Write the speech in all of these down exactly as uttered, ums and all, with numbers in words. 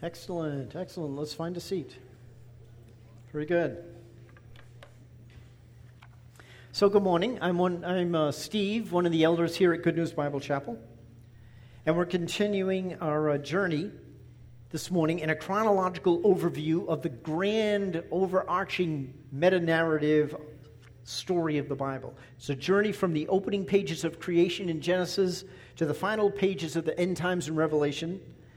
Excellent, excellent. Let's find a seat. Very good. So good morning. I'm one. I'm uh, Steve, one of the elders here at Good News Bible Chapel, and we're continuing our uh, journey this morning in a chronological overview of the grand, overarching meta-narrative story of the Bible. It's a journey from the opening pages of creation in Genesis to the final pages of the end times in Revelation.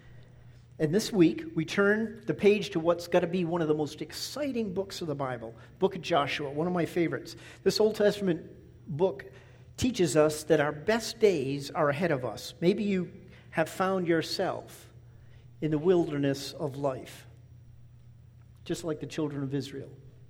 And this week, we turn the page to what's got to be one of the most exciting books of the Bible, Book of Joshua, one of my favorites. This Old Testament book teaches us that our best days are ahead of us. Maybe you have found yourself in the wilderness of life, just like the children of Israel.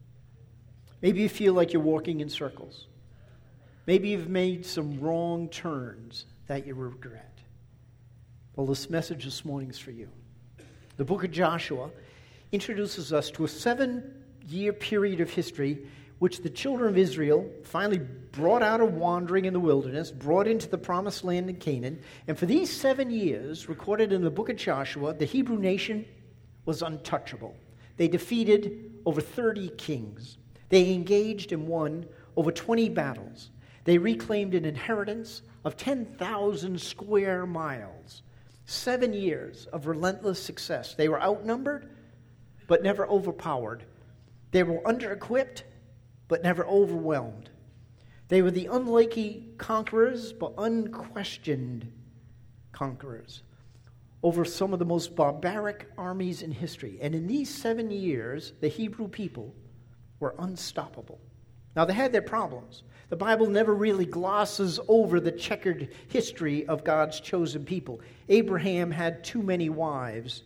Maybe you feel like you're walking in circles. Maybe you've made some wrong turns that you regret. Well, this message this morning is for you. The book of Joshua introduces us to a seven-year period of history which the children of Israel finally brought out of wandering in the wilderness, brought into the promised land in Canaan. And for these seven years, recorded in the book of Joshua, the Hebrew nation was untouchable. They defeated over thirty kings. They engaged and won over twenty battles. They reclaimed an inheritance of ten thousand square miles. Seven years of relentless success. They were outnumbered, but never overpowered. They were under-equipped, but never overwhelmed. They were the unlikely conquerors, but unquestioned conquerors over some of the most barbaric armies in history. And in these seven years, the Hebrew people were unstoppable. Now, they had their problems. The Bible never really glosses over the checkered history of God's chosen people. Abraham had too many wives.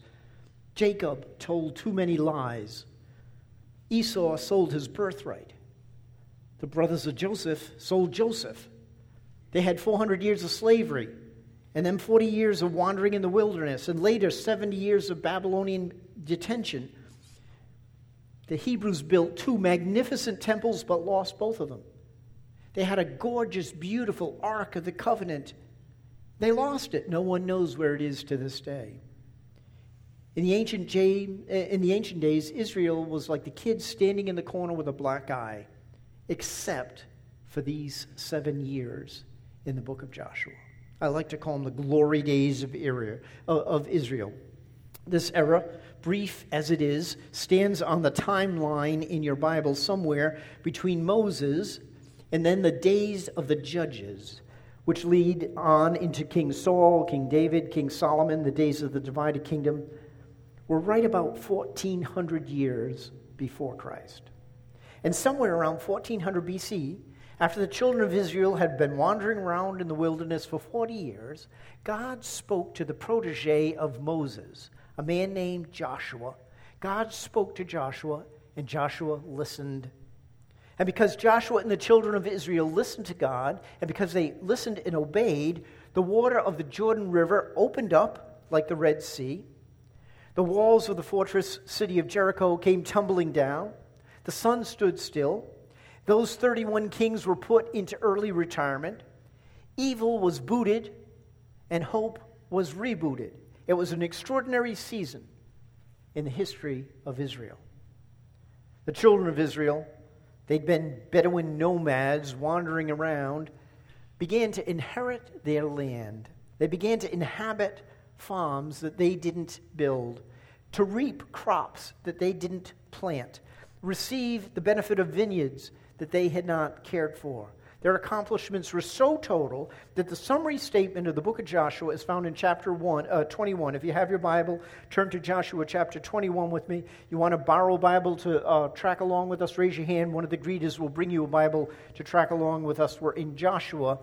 Jacob told too many lies. Esau sold his birthright. The brothers of Joseph sold Joseph. They had four hundred years of slavery, and then forty years of wandering in the wilderness, and later seventy years of Babylonian detention. The Hebrews built two magnificent temples, but lost both of them. They had a gorgeous, beautiful Ark of the Covenant. They lost it. No one knows where it is to this day. In the ancient, J- in the ancient days, Israel was like the kid standing in the corner with a black eye, except for these seven years in the book of Joshua. I like to call them the glory days of Israel. This era, brief as it is, stands on the timeline in your Bible somewhere between Moses and then the days of the judges, which lead on into King Saul, King David, King Solomon, the days of the divided kingdom. We're right about fourteen hundred years before Christ. And somewhere around fourteen hundred B C, after the children of Israel had been wandering around in the wilderness for forty years, God spoke to the protege of Moses, a man named Joshua. God spoke to Joshua, and Joshua listened. And because Joshua and the children of Israel listened to God, and because they listened and obeyed, the water of the Jordan River opened up like the Red Sea. The walls of the fortress city of Jericho came tumbling down. The sun stood still. Those thirty-one kings were put into early retirement. Evil was booted, and hope was rebooted. It was an extraordinary season in the history of Israel. The children of Israel, they'd been Bedouin nomads wandering around, began to inherit their land. They began to inhabit farms that they didn't build, to reap crops that they didn't plant, receive the benefit of vineyards that they had not cared for. Their accomplishments were so total that the summary statement of the book of Joshua is found in chapter one, uh, twenty-one. If you have your Bible, turn to Joshua chapter twenty-one with me. You want to borrow a Bible to uh, track along with us, raise your hand. One of the greeters will bring you a Bible to track along with us. We're in Joshua,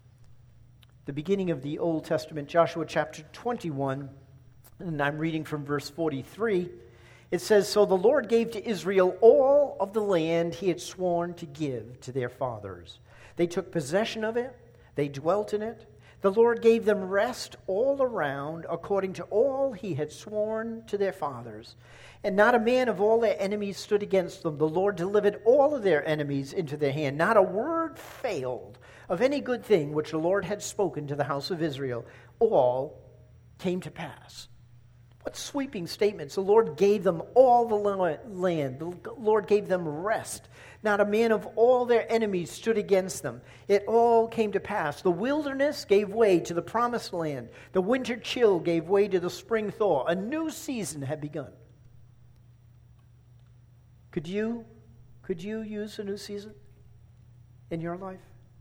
the beginning of the Old Testament, Joshua chapter twenty-one, and I'm reading from verse forty-three. It says, "So the Lord gave to Israel all of the land he had sworn to give to their fathers. They took possession of it. They dwelt in it. The Lord gave them rest all around according to all he had sworn to their fathers. And not a man of all their enemies stood against them. The Lord delivered all of their enemies into their hand. Not a word failed of any good thing which the Lord had spoken to the house of Israel. All came to pass." What sweeping statements. The Lord gave them all the land. The Lord gave them rest. Not a man of all their enemies stood against them. It all came to pass. The wilderness gave way to the promised land. The winter chill gave way to the spring thaw. A new season had begun. Could you, could you use a new season in your life?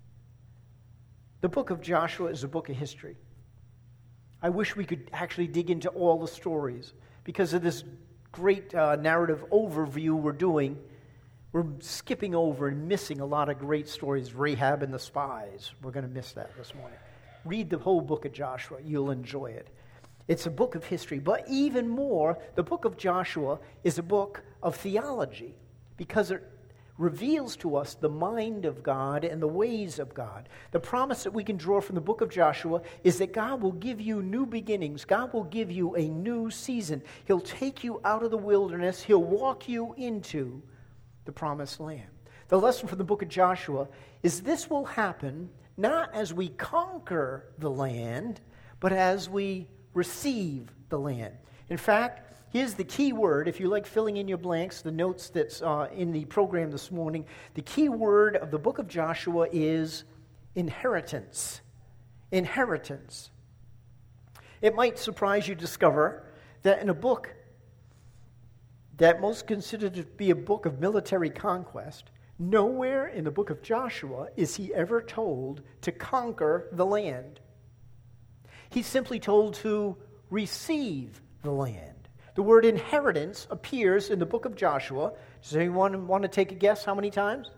The book of Joshua is a book of history. I wish we could actually dig into all the stories. Because of this great uh, narrative overview we're doing, we're skipping over and missing a lot of great stories. Rahab and the spies. We're going to miss that this morning. Read the whole book of Joshua. You'll enjoy it. It's a book of history. But even more, the book of Joshua is a book of theology. Because it reveals to us the mind of God and the ways of God. The promise that we can draw from the book of Joshua is that God will give you new beginnings. God will give you a new season. He'll take you out of the wilderness. He'll walk you into the promised land. The lesson from the book of Joshua is this will happen not as we conquer the land, but as we receive the land. In fact, here's the key word. If you like filling in your blanks, the notes that's uh, in the program this morning, the key word of the book of Joshua is inheritance. Inheritance. It might surprise you to discover that in a book that most considered to be a book of military conquest, nowhere in the book of Joshua is he ever told to conquer the land. He's simply told to receive the land. The word inheritance appears in the book of Joshua. Does anyone want to take a guess how many times?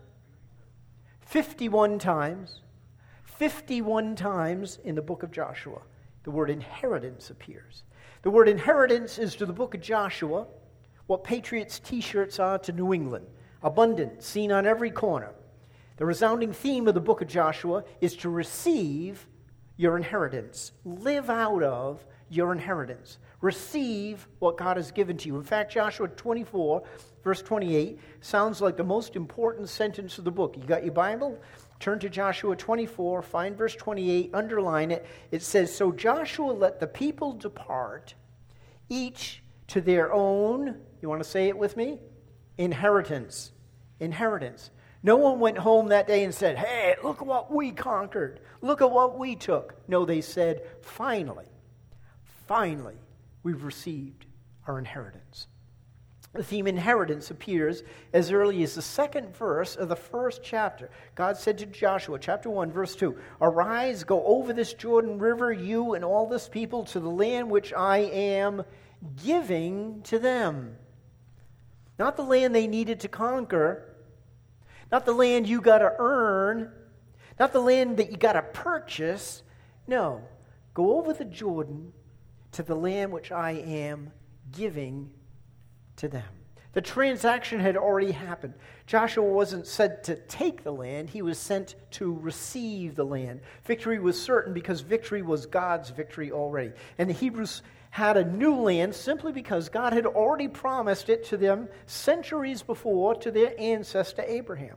fifty-one times. fifty-one times in the book of Joshua, the word inheritance appears. The word inheritance is to the book of Joshua what Patriots t-shirts are to New England. Abundant, seen on every corner. The resounding theme of the book of Joshua is to receive your inheritance. Live out of your inheritance. Receive what God has given to you. In fact, Joshua twenty-four, verse twenty-eight, sounds like the most important sentence of the book. You got your Bible? Turn to Joshua twenty-four, find verse twenty-eight, underline it. It says, "So Joshua let the people depart, each to their own," you want to say it with me? Inheritance. Inheritance. No one went home that day and said, "Hey, look at what we conquered. Look at what we took." No, they said, finally, finally, we've received our inheritance. The theme inheritance appears as early as the second verse of the first chapter. God said to Joshua, chapter one, verse two, "Arise, go over this Jordan River, you and all this people, to the land which I am giving to them." Not the land they needed to conquer, not the land you got to earn, not the land that you got to purchase. No, go over the Jordan to the land which I am giving to them. The transaction had already happened. Joshua wasn't sent to take the land. He was sent to receive the land. Victory was certain because victory was God's victory already. And the Hebrews had a new land simply because God had already promised it to them centuries before to their ancestor Abraham.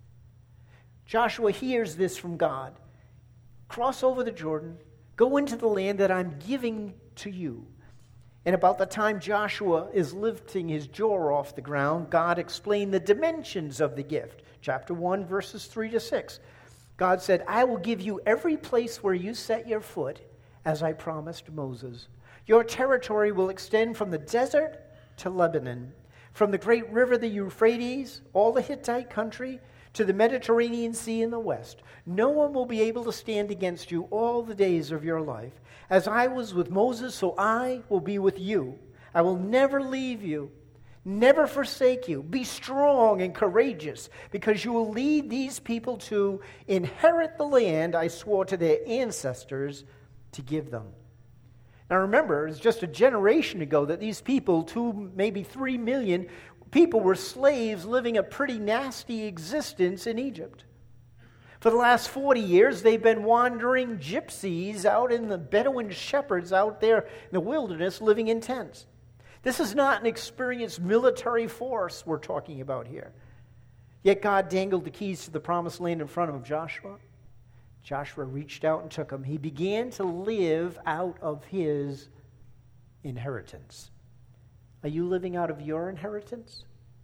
Joshua hears this from God. Cross over the Jordan, go into the land that I'm giving to you. And about the time Joshua is lifting his jaw off the ground, God explained the dimensions of the gift. Chapter one, verses three to six. God said, "I will give you every place where you set your foot, as I promised Moses. Your territory will extend from the desert to Lebanon, from the great river, the Euphrates, all the Hittite country, to the Mediterranean Sea in the west. No one will be able to stand against you all the days of your life. As I was with Moses, so I will be with you. I will never leave you, never forsake you. Be strong and courageous, because you will lead these people to inherit the land I swore to their ancestors to give them." Now remember, it's just a generation ago that these people, two, maybe three million people, were slaves living a pretty nasty existence in Egypt. For the last forty years, they've been wandering gypsies out in the Bedouin shepherds out there in the wilderness living in tents. This is not an experienced military force we're talking about here. Yet God dangled the keys to the promised land in front of Joshua. Joshua reached out and took them. He began to live out of his inheritance. Are you living out of your inheritance?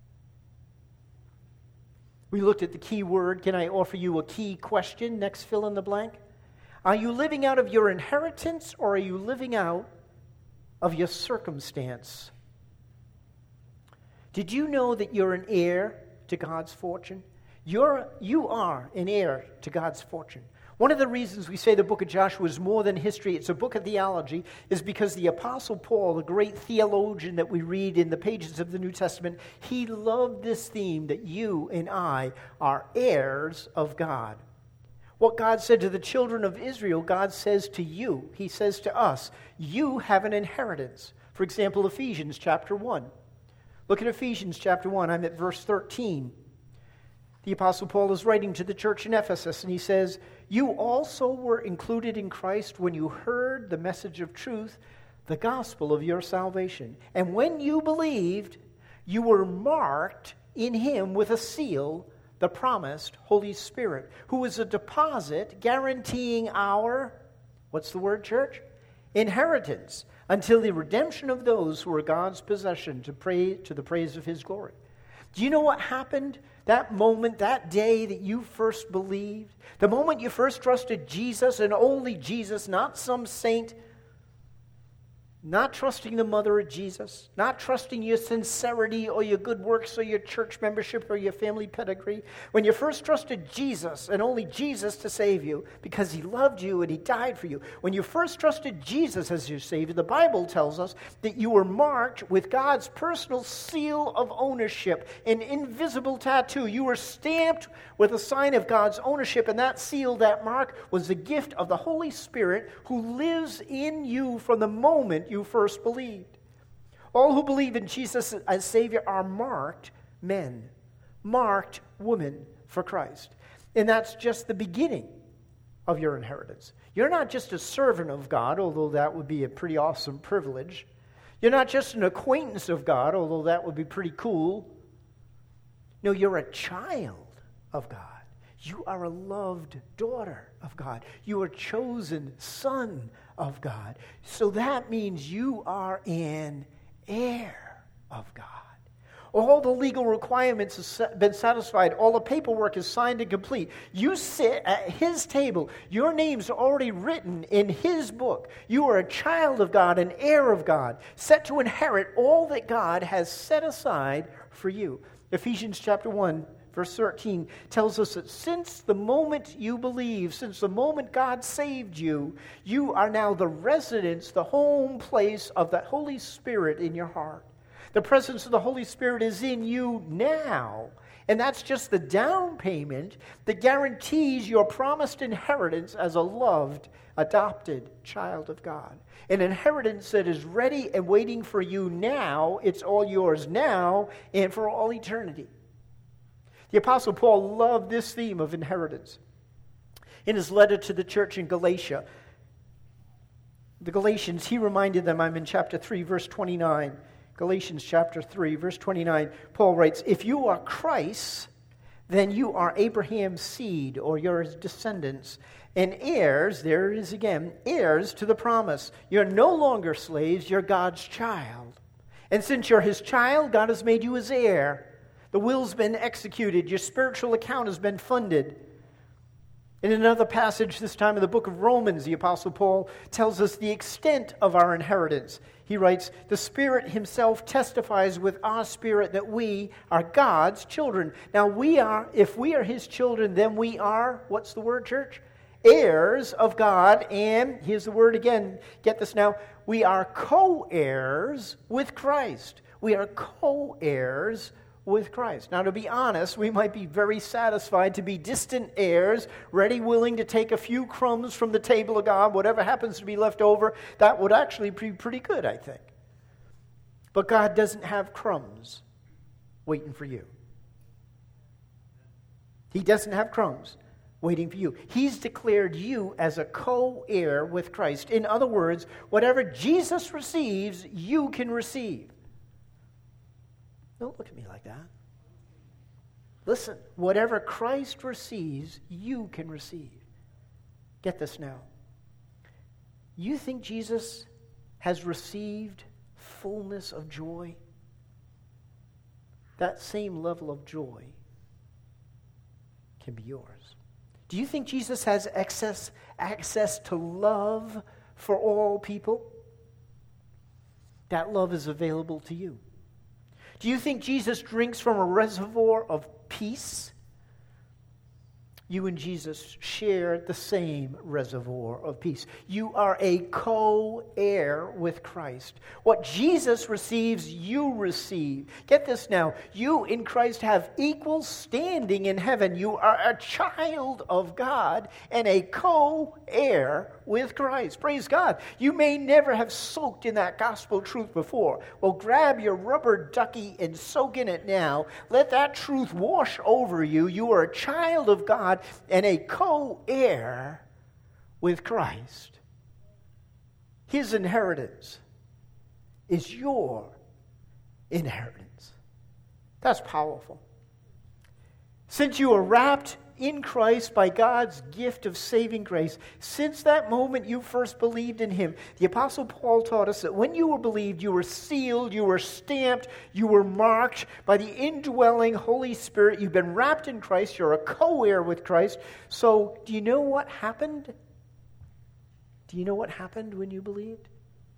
We looked at the key word. Can I offer you a key question? Next, fill in the blank. Are you living out of your inheritance, or are you living out of your circumstance? Did you know that you're an heir to God's fortune? You're, you are an heir to God's fortune. One of the reasons we say the book of Joshua is more than history, it's a book of theology, is because the Apostle Paul, the great theologian that we read in the pages of the New Testament, he loved this theme that you and I are heirs of God. What God said to the children of Israel, God says to you, he says to us, you have an inheritance. For example, Ephesians chapter one. Look at Ephesians chapter one, I'm at verse thirteen. The Apostle Paul is writing to the church in Ephesus, and he says, you also were included in Christ when you heard the message of truth, the gospel of your salvation. And when you believed, you were marked in him with a seal, the promised Holy Spirit, who is a deposit guaranteeing our, what's the word, church? Inheritance, until the redemption of those who are God's possession to pray to the praise of his glory. Do you know what happened? That moment, that day that you first believed, the moment you first trusted Jesus and only Jesus, not some saint, not trusting the mother of Jesus, not trusting your sincerity or your good works or your church membership or your family pedigree. When you first trusted Jesus and only Jesus to save you because he loved you and he died for you. When you first trusted Jesus as your Savior, the Bible tells us that you were marked with God's personal seal of ownership, an invisible tattoo. You were stamped with a sign of God's ownership, and that seal, that mark, was the gift of the Holy Spirit who lives in you from the moment you you first believed. All who believe in Jesus as Savior are marked men, marked women for Christ. And that's just the beginning of your inheritance. You're not just a servant of God, although that would be a pretty awesome privilege. You're not just an acquaintance of God, although that would be pretty cool. No, you're a child of God. You are a loved daughter of God. You are a chosen son of God. So that means you are an heir of God. All the legal requirements have been satisfied. All the paperwork is signed and complete. You sit at his table. Your name's already written in his book. You are a child of God, an heir of God, set to inherit all that God has set aside for you. Ephesians chapter one, verse thirteen tells us that since the moment you believe, since the moment God saved you, you are now the residence, the home place of the Holy Spirit in your heart. The presence of the Holy Spirit is in you now. And that's just the down payment that guarantees your promised inheritance as a loved, adopted child of God. An inheritance that is ready and waiting for you now. It's all yours now and for all eternity. The Apostle Paul loved this theme of inheritance. In his letter to the church in Galatia, the Galatians, he reminded them, I'm in chapter three, verse twenty-nine. Galatians chapter three, verse twenty-nine, Paul writes, if you are Christ's, then you are Abraham's seed, or your descendants, and heirs, there it is again, heirs to the promise. You're no longer slaves, you're God's child. And since you're his child, God has made you his heir. The will's been executed. Your spiritual account has been funded. In another passage, this time in the book of Romans, the Apostle Paul tells us the extent of our inheritance. He writes, the Spirit himself testifies with our spirit that we are God's children. Now we are, if we are his children, then we are, what's the word, church? Heirs of God, and here's the word again, get this now, we are co-heirs with Christ. We are co-heirs with Christ. Now, to be honest, we might be very satisfied to be distant heirs, ready, willing to take a few crumbs from the table of God, whatever happens to be left over. That would actually be pretty good, I think. But God doesn't have crumbs waiting for you. He doesn't have crumbs waiting for you. He's declared you as a co-heir with Christ. In other words, whatever Jesus receives, you can receive. Don't look at me like that. Listen, whatever Christ receives, you can receive. Get this now. You think Jesus has received fullness of joy, that same level of joy can be yours. Do you think Jesus has access, access to love for all people? That love is available to you. Do you think Jesus drinks from a reservoir of peace? You and Jesus share the same reservoir of peace. You are a co-heir with Christ. What Jesus receives, you receive. Get this now. You in Christ have equal standing in heaven. You are a child of God and a co-heir with Christ. Praise God. You may never have soaked in that gospel truth before. Well, grab your rubber ducky and soak in it now. Let that truth wash over you. You are a child of God and a co-heir with Christ. His inheritance is your inheritance. That's powerful. Since you are wrapped in Christ by God's gift of saving grace, since that moment you first believed in Him, the Apostle Paul taught us that when you were believed, you were sealed, you were stamped, you were marked by the indwelling Holy Spirit. You've been wrapped in Christ. You're a co-heir with Christ. So do you know what happened? Do you know what happened when you believed?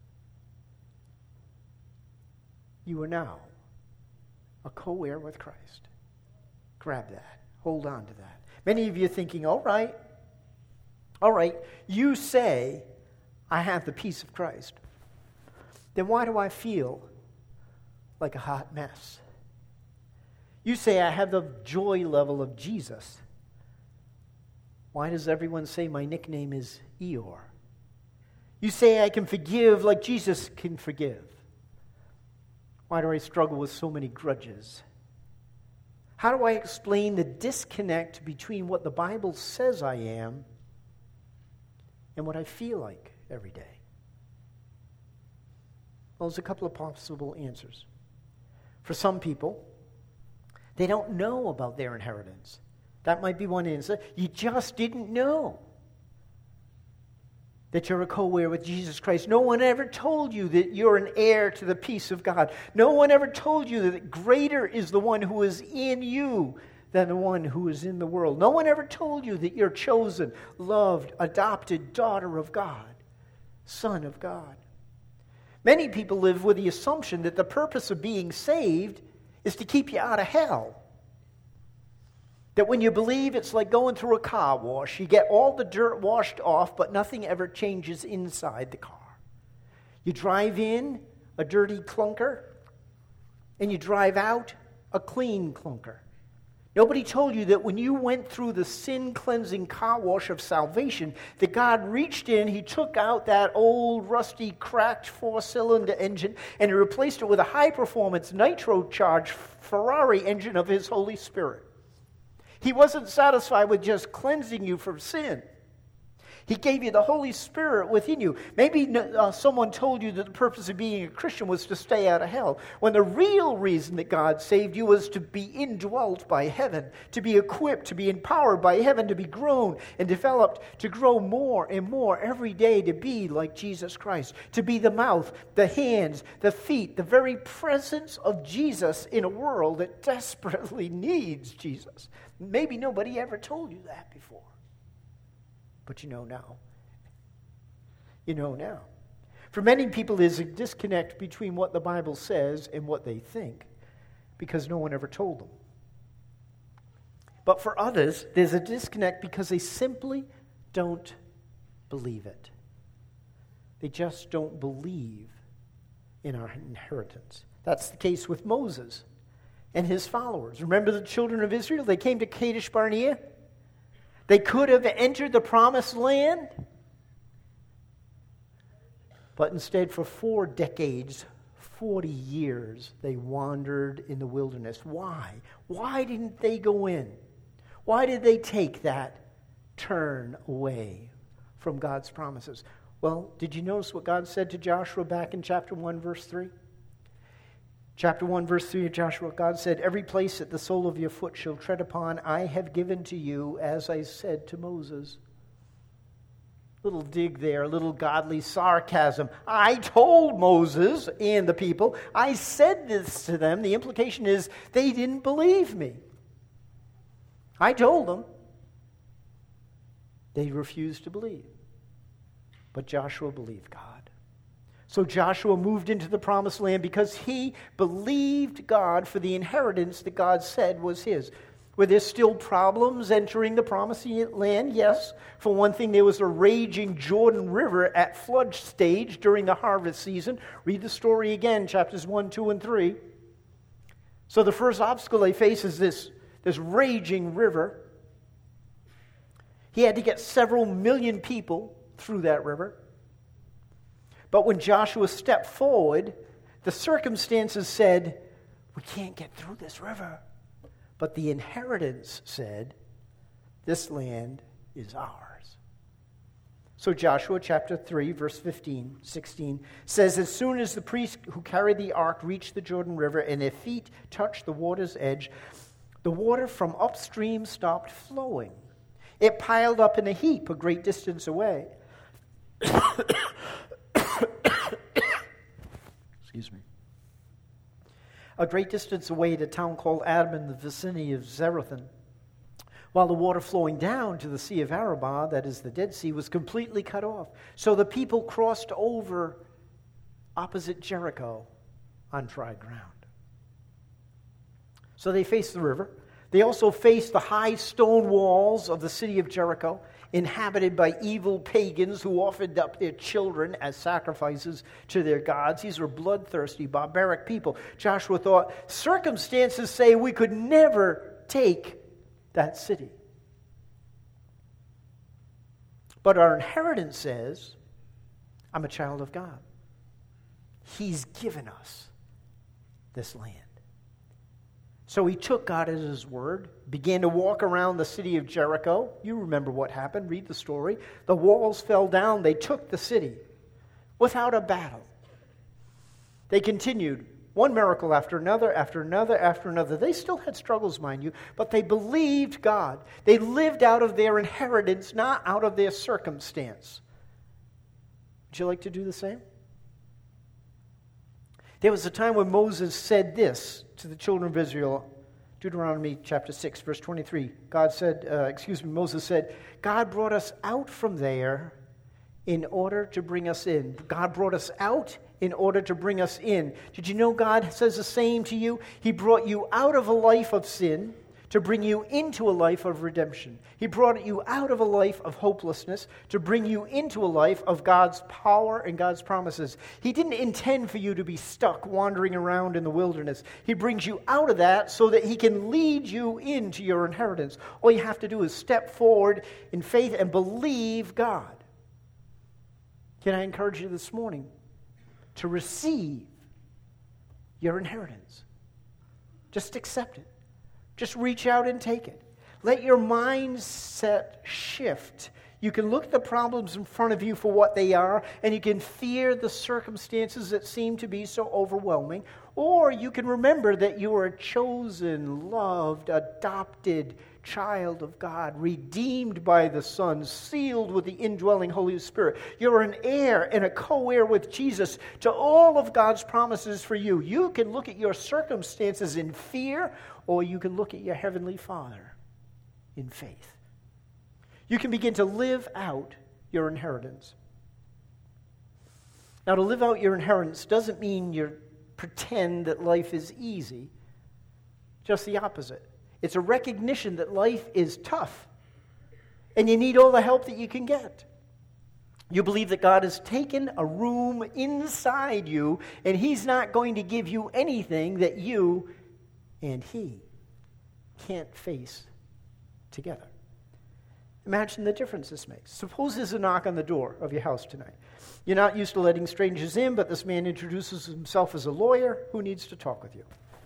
You are now a co-heir with Christ. Grab that. Hold on to that. Many of you are thinking, all right, all right, you say I have the peace of Christ. Then why do I feel like a hot mess? You say I have the joy level of Jesus. Why does everyone say my nickname is Eeyore? You say I can forgive like Jesus can forgive. Why do I struggle with so many grudges? How do I explain the disconnect between what the Bible says I am and what I feel like every day? Well, there's a couple of possible answers. For some people, they don't know about their inheritance. That might be one answer. You just didn't know that you're a co-heir with Jesus Christ. No one ever told you that you're an heir to the peace of God. No one ever told you that greater is the one who is in you than the one who is in the world. No one ever told you that you're chosen, loved, adopted daughter of God, son of God. Many people live with the assumption that the purpose of being saved is to keep you out of hell. That when you believe, it's like going through a car wash. You get all the dirt washed off, but nothing ever changes inside the car. You drive in a dirty clunker, and you drive out a clean clunker. Nobody told you that when you went through the sin-cleansing car wash of salvation, that God reached in, He took out that old, rusty, cracked four-cylinder engine, and He replaced it with a high-performance, nitro-charged Ferrari engine of His Holy Spirit. He wasn't satisfied with just cleansing you from sin. He gave you the Holy Spirit within you. Maybe uh, someone told you that the purpose of being a Christian was to stay out of hell, when the real reason that God saved you was to be indwelt by heaven, to be equipped, to be empowered by heaven, to be grown and developed, to grow more and more every day, to be like Jesus Christ, to be the mouth, the hands, the feet, the very presence of Jesus in a world that desperately needs Jesus. Maybe nobody ever told you that before. But you know now. You know now. For many people, there's a disconnect between what the Bible says and what they think, because no one ever told them. But for others, there's a disconnect because they simply don't believe it. They just don't believe in our inheritance. That's the case with Moses and his followers. Remember the children of Israel? They came to Kadesh Barnea. They could have entered the promised land, but instead for four decades, forty years, they wandered in the wilderness. Why? Why didn't they go in? Why did they take that turn away from God's promises? Well, did you notice what God said to Joshua back in chapter one, verse three? Chapter one, verse three of Joshua, God said, "Every place that the sole of your foot shall tread upon, I have given to you, as I said to Moses." Little dig there, a little godly sarcasm. I told Moses and the people, I said this to them. The implication is they didn't believe me. I told them. They refused to believe. But Joshua believed God. So Joshua moved into the promised land because he believed God for the inheritance that God said was his. Were there still problems entering the promised land? Yes. For one thing, there was a raging Jordan River at flood stage during the harvest season. Read the story again, chapters one, two, and three. So the first obstacle they face is this, this raging river. He had to get several million people through that river. But when Joshua stepped forward, the circumstances said, we can't get through this river. But the inheritance said, this land is ours. So Joshua chapter three, verse fifteen, sixteen says, as soon as the priests who carried the ark reached the Jordan River and their feet touched the water's edge, the water from upstream stopped flowing. It piled up in a heap a great distance away. Excuse me. A great distance away at a town called Adam in the vicinity of Zarethan, while the water flowing down to the Sea of Arabah, that is the Dead Sea, was completely cut off. So the people crossed over opposite Jericho on dry ground. So they faced the river. They also faced the high stone walls of the city of Jericho, inhabited by evil pagans who offered up their children as sacrifices to their gods. These were bloodthirsty, barbaric people. Joshua thought, circumstances say we could never take that city. But our inheritance says, I'm a child of God. He's given us this land. So he took God at his word, began to walk around the city of Jericho. You remember what happened. Read the story. The walls fell down. They took the city without a battle. They continued, one miracle after another, after another, after another. They still had struggles, mind you, but they believed God. They lived out of their inheritance, not out of their circumstance. Would you like to do the same? There was a time when Moses said this to the children of Israel, Deuteronomy chapter six, verse twenty-three. God said, uh, excuse me, Moses said, God brought us out from there in order to bring us in. God brought us out in order to bring us in. Did you know God says the same to you? He brought you out of a life of sin to bring you into a life of redemption. He brought you out of a life of hopelessness to bring you into a life of God's power and God's promises. He didn't intend for you to be stuck wandering around in the wilderness. He brings you out of that so that he can lead you into your inheritance. All you have to do is step forward in faith and believe God. Can I encourage you this morning to receive your inheritance? Just accept it. Just reach out and take it. Let your mindset shift. You can look at the problems in front of you for what they are, and you can fear the circumstances that seem to be so overwhelming, or you can remember that you are a chosen, loved, adopted child of God, redeemed by the Son, sealed with the indwelling Holy Spirit. You're an heir and a co-heir with Jesus to all of God's promises for you. You can look at your circumstances in fear, or you can look at your Heavenly Father in faith. You can begin to live out your inheritance. Now, to live out your inheritance doesn't mean you pretend that life is easy. Just the opposite. It's a recognition that life is tough, and you need all the help that you can get. You believe that God has taken a room inside you, and he's not going to give you anything that you and he can't face together. Imagine the difference this makes. Suppose there's a knock on the door of your house tonight. You're not used to letting strangers in, but this man introduces himself as a lawyer who needs to talk with you.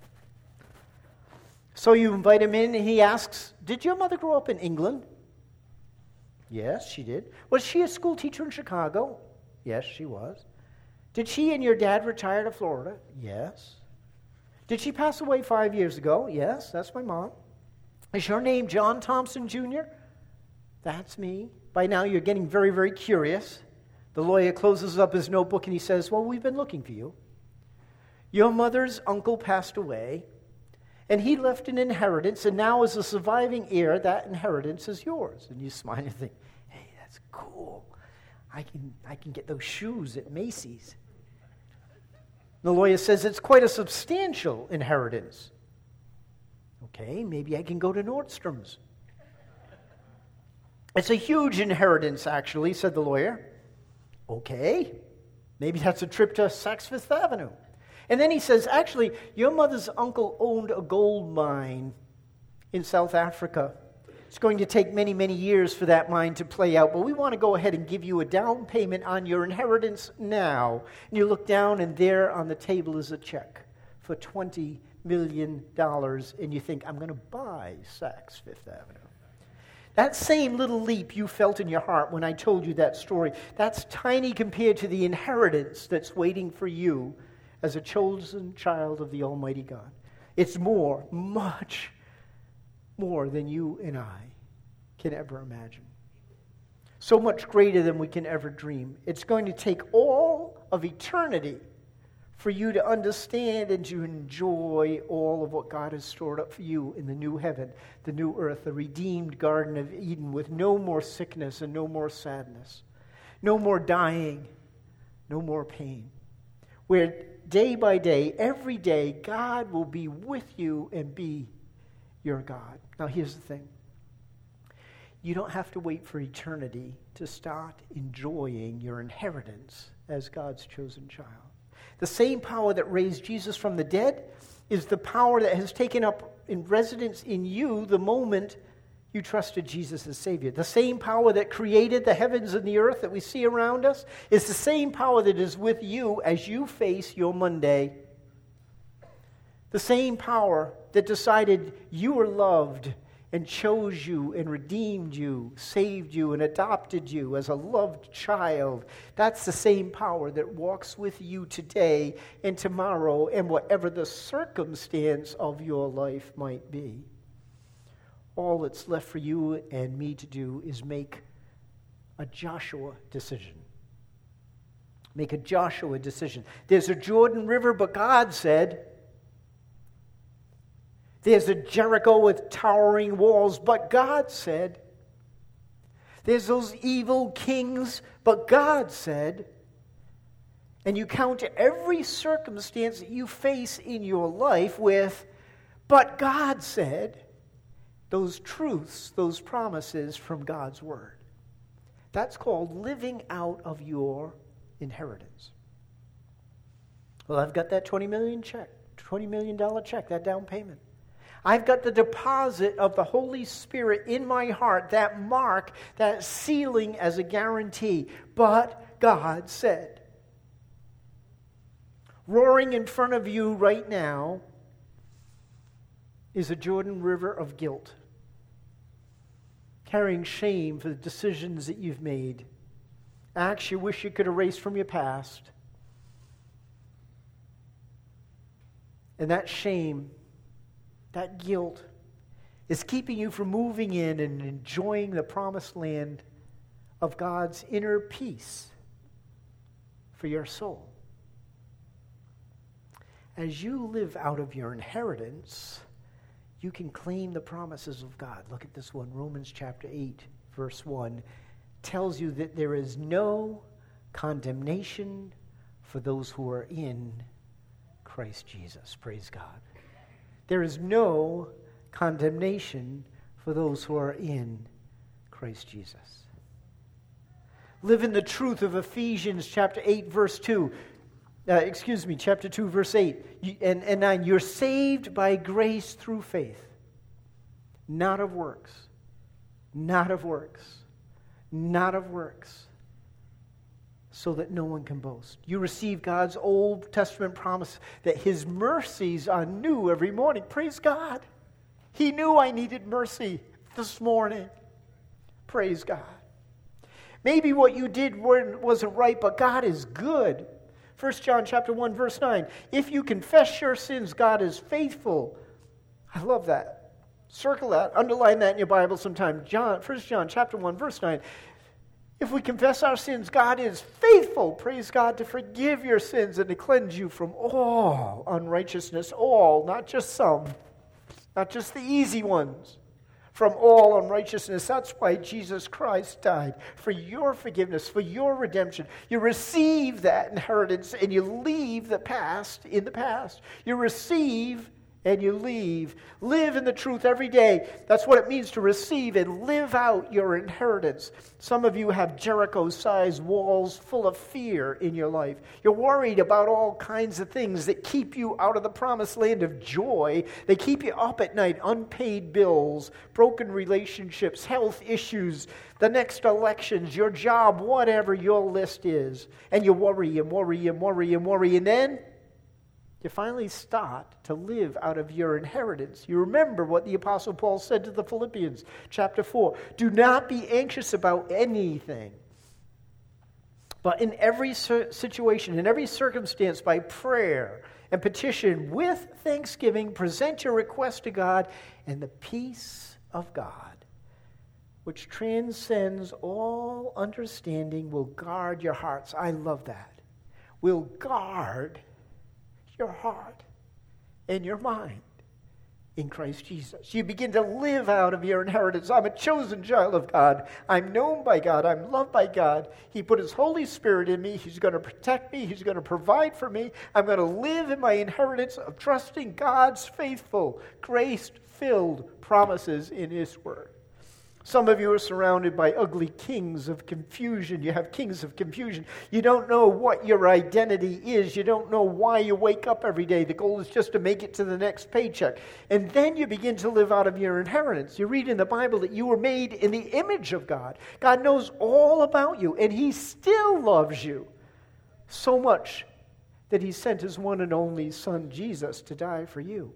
So you invite him in, and he asks, did your mother grow up in England? Yes, she did. Was she a school teacher in Chicago? Yes, she was. Did she and your dad retire to Florida? Yes. Did she pass away five years ago? Yes, that's my mom. Is your name John Thompson Junior? That's me. By now you're getting very, very curious. The lawyer closes up his notebook and he says, well, we've been looking for you. Your mother's uncle passed away, and he left an inheritance, and now as a surviving heir, that inheritance is yours. And you smile and think, hey, that's cool. I can, I can get those shoes at Macy's. The lawyer says it's quite a substantial inheritance. Okay, maybe I can go to Nordstrom's. It's a huge inheritance, actually, said the lawyer. Okay, maybe that's a trip to Saks Fifth Avenue. And then he says, actually, your mother's uncle owned a gold mine in South Africa. It's going to take many, many years for that mine to play out, but we want to go ahead and give you a down payment on your inheritance now. And you look down, and there on the table is a check for twenty million dollars, and you think, I'm going to buy Saks Fifth Avenue. That same little leap you felt in your heart when I told you that story, that's tiny compared to the inheritance that's waiting for you as a chosen child of the Almighty God. It's more, much more than you and I can ever imagine. So much greater than we can ever dream. It's going to take all of eternity for you to understand and to enjoy all of what God has stored up for you in the new heaven, the new earth, the redeemed Garden of Eden with no more sickness and no more sadness, no more dying, no more pain, where day by day, every day, God will be with you and be your God. Now here's the thing. You don't have to wait for eternity to start enjoying your inheritance as God's chosen child. The same power that raised Jesus from the dead is the power that has taken up in residence in you the moment you trusted Jesus as Savior. The same power that created the heavens and the earth that we see around us is the same power that is with you as you face your Monday. The same power that decided you were loved and chose you and redeemed you, saved you and adopted you as a loved child. That's the same power that walks with you today and tomorrow and whatever the circumstance of your life might be. All that's left for you and me to do is make a Joshua decision. Make a Joshua decision. There's a Jordan River, but God said, there's a Jericho with towering walls, but God said. There's those evil kings, but God said. And you counter every circumstance that you face in your life with, but God said, those truths, those promises from God's Word. That's called living out of your inheritance. Well, I've got that twenty million dollars check, twenty million dollars check, that down payment. I've got the deposit of the Holy Spirit in my heart, that mark, that sealing as a guarantee. But God said, roaring in front of you right now is a Jordan River of guilt, carrying shame for the decisions that you've made, acts you wish you could erase from your past. And that shame, that guilt is keeping you from moving in and enjoying the promised land of God's inner peace for your soul. As you live out of your inheritance, you can claim the promises of God. Look at this one. Romans chapter eight, verse one, tells you that there is no condemnation for those who are in Christ Jesus. Praise God. There is no condemnation for those who are in Christ Jesus. Live in the truth of Ephesians chapter eight, verse two. Uh, excuse me, chapter two, verse eight you, and, and nine. You're saved by grace through faith, not of works, not of works, not of works, so that no one can boast. You receive God's Old Testament promise that His mercies are new every morning. Praise God. He knew I needed mercy this morning. Praise God. Maybe what you did wasn't right, but God is good. First John chapter one, verse nine. If you confess your sins, God is faithful. I love that. Circle that, underline that in your Bible sometime. John, First John chapter one, verse nine. If we confess our sins, God is faithful, praise God, to forgive your sins and to cleanse you from all unrighteousness. All, not just some, not just the easy ones. From all unrighteousness. That's why Jesus Christ died, for your forgiveness, for your redemption. You receive that inheritance and you leave the past in the past. You receive and you leave. Live in the truth every day. That's what it means to receive and live out your inheritance. Some of you have Jericho-sized walls full of fear in your life. You're worried about all kinds of things that keep you out of the promised land of joy. They keep you up at night. Unpaid bills, broken relationships, health issues, the next elections, your job, whatever your list is. And you worry and worry and worry and worry. And then you finally start to live out of your inheritance. You remember what the Apostle Paul said to the Philippians, chapter four. Do not be anxious about anything, but in every situation, in every circumstance, by prayer and petition, with thanksgiving, present your request to God, and the peace of God, which transcends all understanding, will guard your hearts. I love that. Will guard your heart and your mind in Christ Jesus. You begin to live out of your inheritance. I'm a chosen child of God. I'm known by God. I'm loved by God. He put His Holy Spirit in me. He's going to protect me. He's going to provide for me. I'm going to live in my inheritance of trusting God's faithful, grace-filled promises in His Word. Some of you are surrounded by ugly kings of confusion. You have kings of confusion. You don't know what your identity is. You don't know why you wake up every day. The goal is just to make it to the next paycheck. And then you begin to live out of your inheritance. You read in the Bible that you were made in the image of God. God knows all about you, and He still loves you so much that He sent His one and only Son, Jesus, to die for you.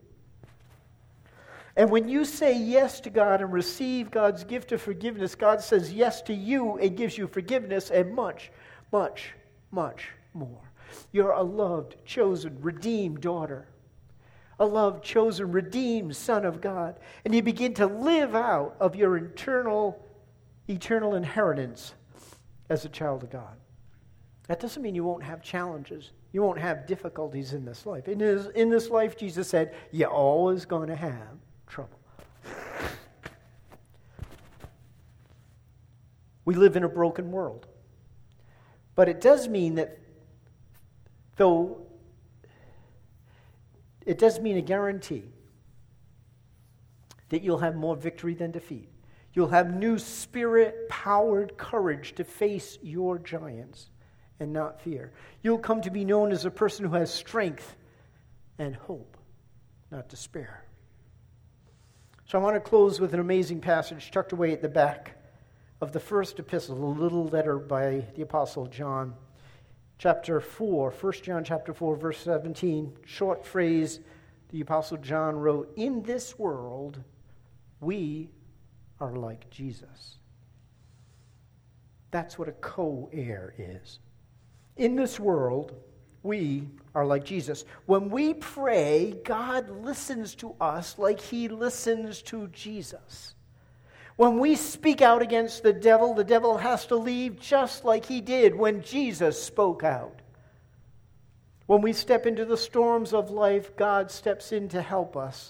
And when you say yes to God and receive God's gift of forgiveness, God says yes to you and gives you forgiveness and much, much, much more. You're a loved, chosen, redeemed daughter. A loved, chosen, redeemed son of God. And you begin to live out of your internal, eternal inheritance as a child of God. That doesn't mean you won't have challenges. You won't have difficulties in this life. In this, in this life, Jesus said, you're always going to have trouble. We live in a broken world. But it does mean that, though, it does mean a guarantee that you'll have more victory than defeat. You'll have new spirit-powered courage to face your giants and not fear. You'll come to be known as a person who has strength and hope, not despair. So I want to close with an amazing passage tucked away at the back of the first epistle, a little letter by the Apostle John. Chapter four, First John chapter four, verse seventeen, short phrase the Apostle John wrote, in this world, we are like Jesus. That's what a co-heir is. In this world, we are like Jesus. When we pray, God listens to us like He listens to Jesus. When we speak out against the devil, the devil has to leave just like he did when Jesus spoke out. When we step into the storms of life, God steps in to help us,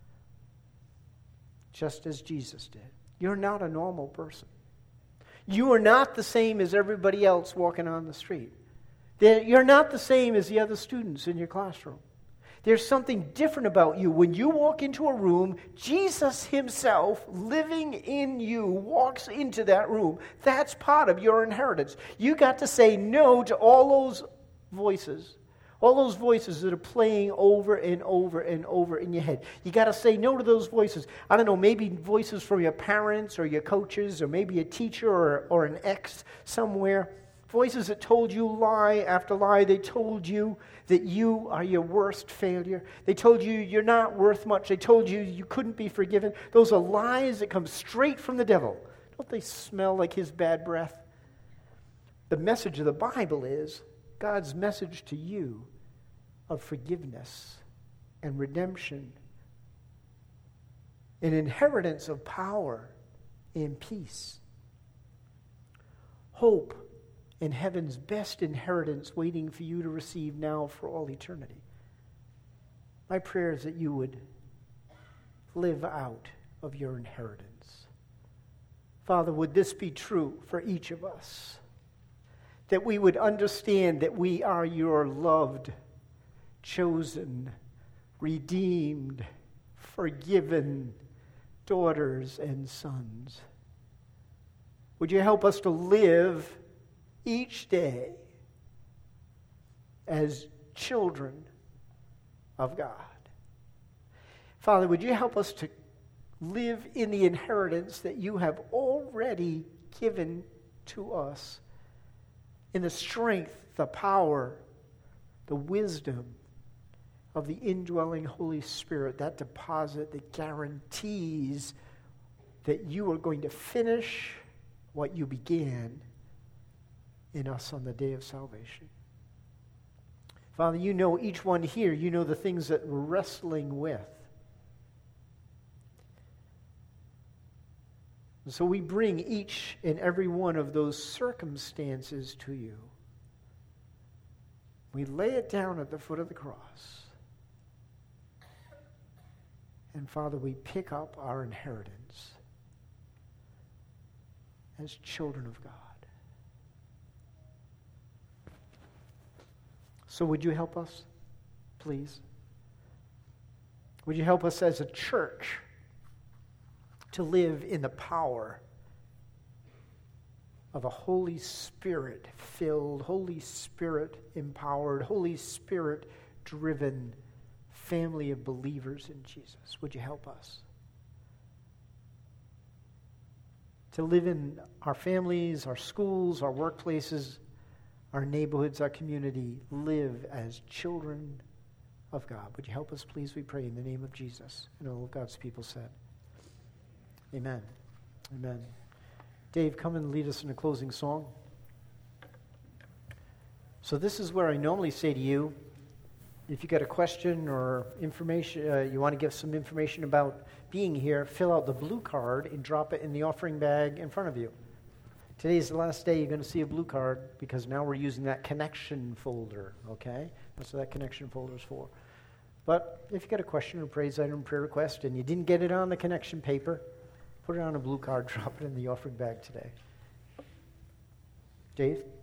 just as Jesus did. You're not a normal person. You are not the same as everybody else walking on the street. You're not the same as the other students in your classroom. There's something different about you. When you walk into a room, Jesus Himself, living in you, walks into that room. That's part of your inheritance. You got to say no to all those voices, all those voices that are playing over and over and over in your head. You got to say no to those voices. I don't know, maybe voices from your parents or your coaches or maybe a teacher or, or an ex somewhere. Voices that told you lie after lie. They told you that you are your worst failure. They told you you're not worth much. They told you you couldn't be forgiven. Those are lies that come straight from the devil. Don't they smell like his bad breath? The message of the Bible is God's message to you of forgiveness and redemption an inheritance of power and peace. Hope and heaven's best inheritance waiting for you to receive now for all eternity. My prayer is that you would live out of your inheritance. Father, would this be true for each of us? That we would understand that we are your loved, chosen, redeemed, forgiven daughters and sons. Would you help us to live each day as children of God? Father, would you help us to live in the inheritance that you have already given to us, in the strength, the power, the wisdom of the indwelling Holy Spirit, that deposit that guarantees that you are going to finish what you began in us on the day of salvation. Father, you know each one here. You know the things that we're wrestling with. And so we bring each and every one of those circumstances to you. We lay it down at the foot of the cross. And Father, we pick up our inheritance as children of God. So would you help us, please? Would you help us as a church to live in the power of a Holy Spirit-filled, Holy Spirit-empowered, Holy Spirit-driven family of believers in Jesus? Would you help us to live in our families, our schools, our workplaces, our neighborhoods, our community, live as children of God? Would you help us, please, we pray, in the name of Jesus? And all of God's people said, amen. Amen. Dave, come and lead us in a closing song. So this is where I normally say to you, if you got a question or information, uh, you want to give some information about being here, fill out the blue card and drop it in the offering bag in front of you. Today is the last day you're going to see a blue card, because now we're using that connection folder, okay? That's what that connection folder is for. But if you got a question or praise item, prayer request, and you didn't get it on the connection paper, put it on a blue card, drop it in the offering bag today. Dave?